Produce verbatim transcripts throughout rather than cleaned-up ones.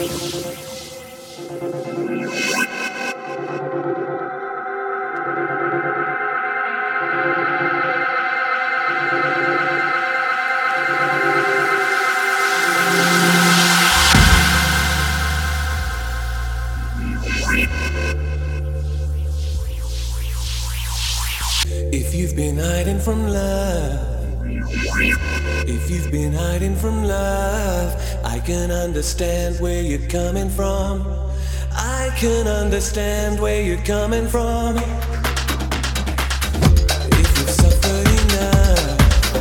If you've been hiding from love, if you've been hiding from love, I can understand where you're coming from. I can understand where you're coming from. If you've suffered enough,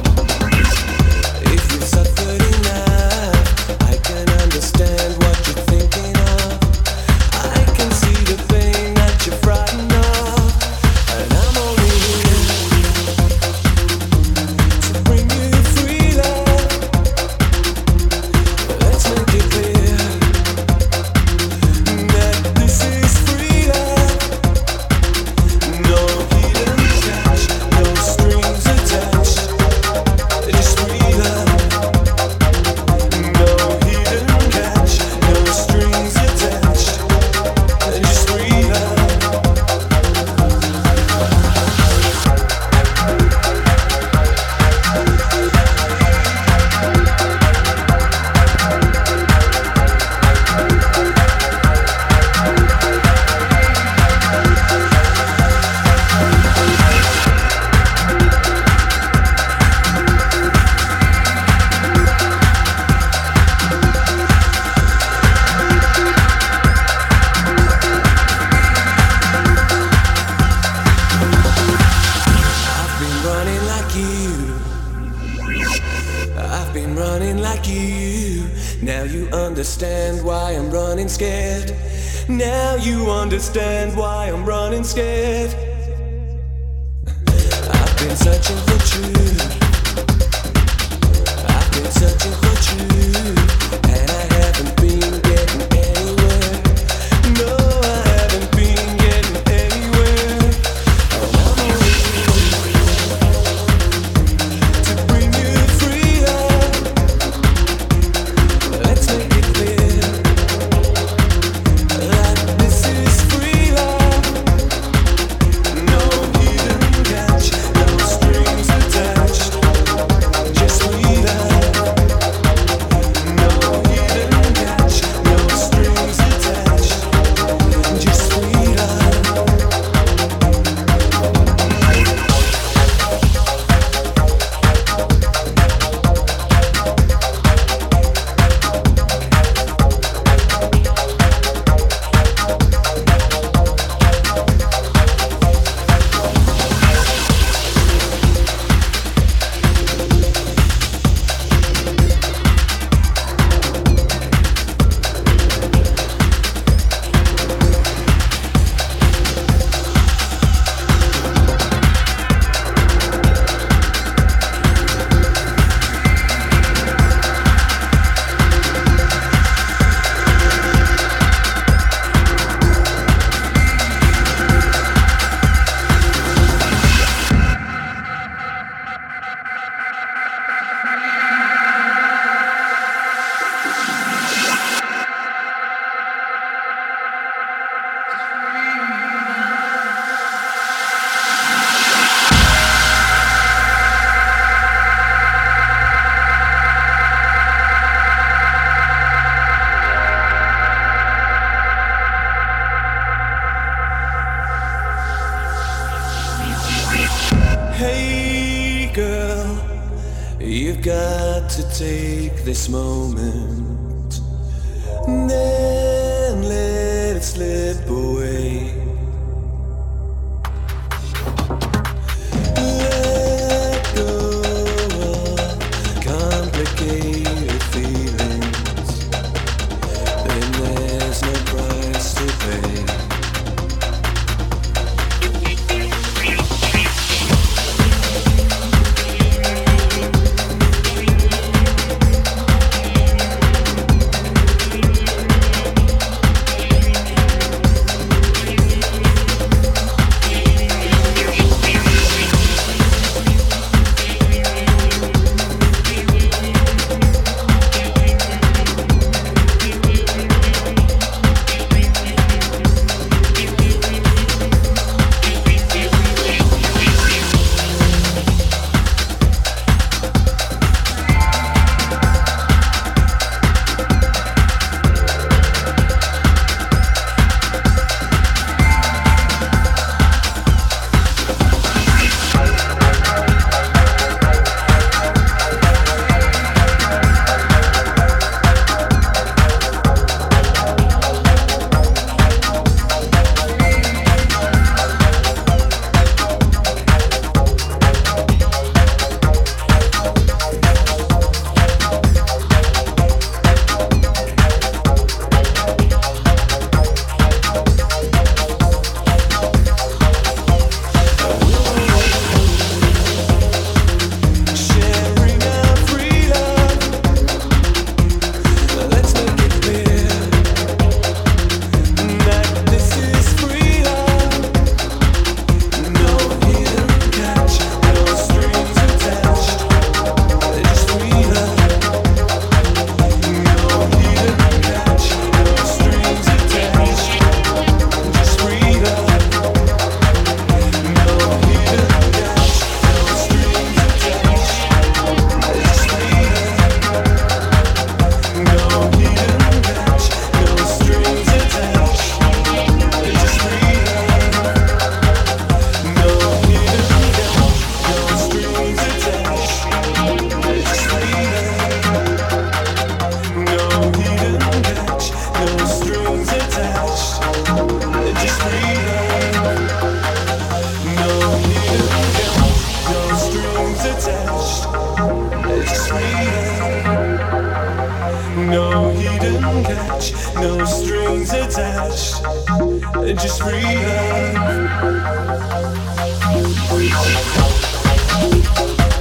if you've suffered enough, I can understand what you're thinking of. I can see the pain that you're frightened of, and I'm only here to bring you free love. Let's make it clear that this is free love. No hidden catch, no strings attached. Just free love. No hidden catch, no strings attached. Just free love. I've been running like you. I've been running like you. Now you understand why I'm running scared. Now you understand why I'm running scared. I've been searching for truth. I've been searching for truth, and I haven't been getting anywhere. No, I haven't been getting anywhere. And I'm only to bring you free love. Let's make it clear that this is free love. No hidden catch, no strings attached. Just free love. No hidden catch, no strings attached. Just free love. Hey girl, you've got to take this moment, then let it slip away. Let go of complicated feelings, then there's no price to pay. catch, no strings attached, just free love.